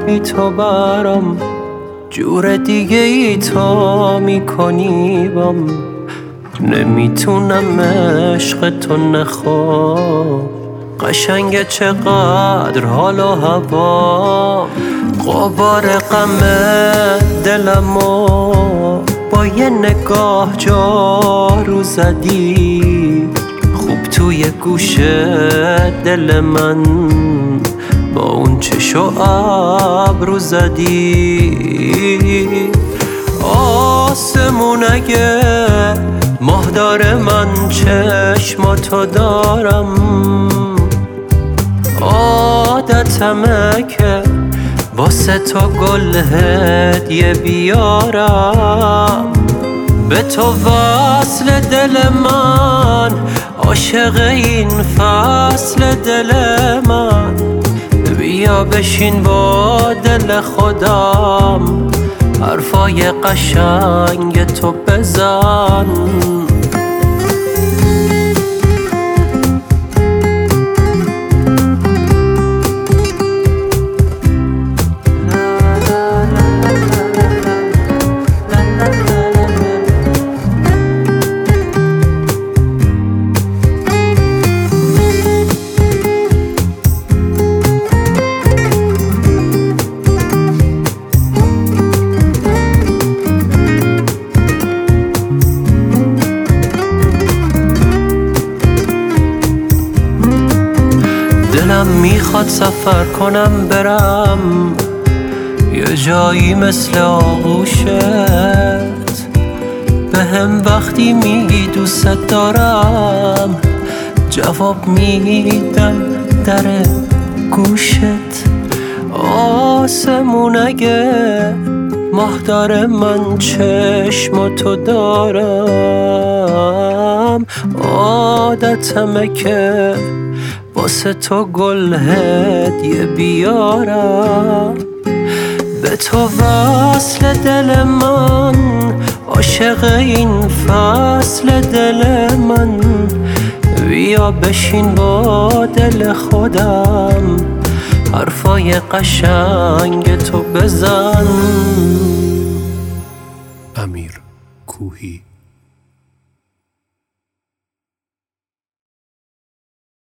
بی تو برام جور دیگه ای تو میکنی بام. نمیتونم عشق تو نخوام، قشنگه چقدر حال و هوا. غبار غم دلمو با یه نگاه جارو زدی. خوب توی گوش دل من با اون چشم و ابرو زدی. آسمون اگه ماه داره من چشماتو دارم. عادتمه که واسه تو گل هدیه بیارم. به تو وصل دل من، عاشق این فصل دل من. بیا بشین با دل خودم، حرفای قشنگ تو بزن. دلم میخواد سفر کنم برم یه جایی مثل آغوشت. به هم وقتی میگی دوست دارم، جواب میدم در گوشت. آسمون اگه ماه داره من چشماتو دارم. عادتمه که واسه تو گل هدیه بیارم. به تو وصل دل من، عاشق این فصل دل من. بیا بشین با دل خودم، حرفای قشنگ تو بزن. امیر کوهی